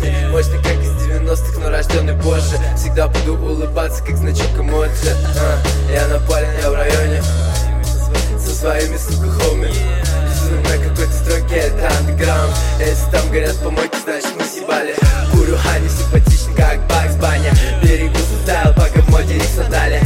песни. Мощный, как из 90-х, но рожденный позже. Всегда буду улыбаться, как значок эмоций. Я на поле, я в районе со своими, сука, хоми. На какой-то строке, это андеграунд. Если там горят помойки, значит мы съебали. Курю Хани, симпатичный, как Бакс Банни. Берегу стайл, пока в моде Рикс Натали.